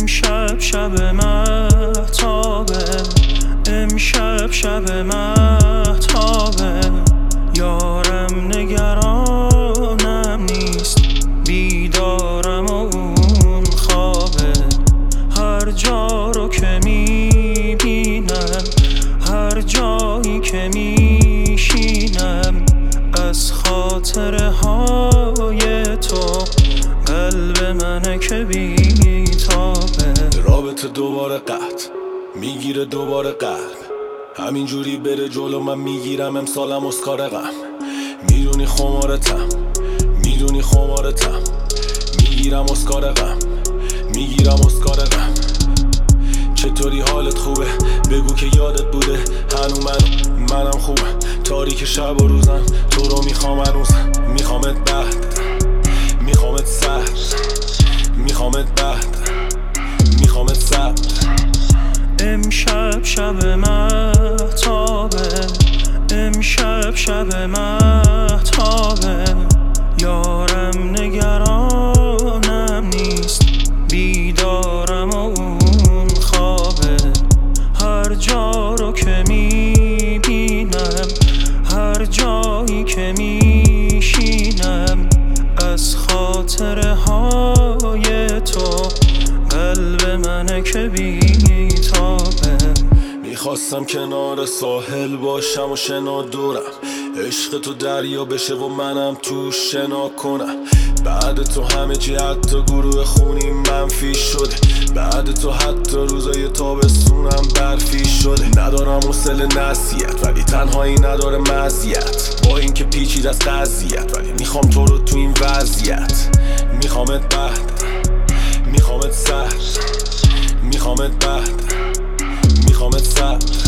امشب شب مهتابه، امشب شب مهتابه، یارم نگرانم نیست، بیدارم و اون خوابه. هر جا رو که میبینم، هر جایی که میشینم، از خاطره های تو قلب منه که بیتابه. رابطه دوباره قطع میگیره دوباره قلب، همینجوری بره جلو من میگیرم امسالم اسکار غم. میدونی خمارتم، میدونی خمارتم، میگیرم اسکار غم، میگیرم اسکار غم. چطوری حالت خوبه؟ بگو که یادت بوده هنو منم خوبم. تاریک شب و روزم تو رو میخوام هنوز، میخوامت بعد، میخوامت سر، میخوامت بعد، میخوامت سر. امشب شب مهتابه، امشب شب مهتابه، یارم نگرانم نیست، بیدارم و اون خوابه. هر جا رو که میبینم، هر جایی که میشینم، از خاطره های تو قلب منه که بیتابه. میخواستم کنار ساحل باشم و شنا دورم، عشق تو دریا بشه و منم تو شنا کنم. بعد تو همه چی حتی گروه خونی منفی شده، بعد تو حتی روزای تابستونم برفی شده. ندارم حوصله نصیحت ولی تنهایی نداره مزیت، با اینکه پیچید از قضیت ولی میخوام تو رو تو این وضعیت. میخوامت بعد، میخوامت سر، میخوامت بعد، میخوامت سر.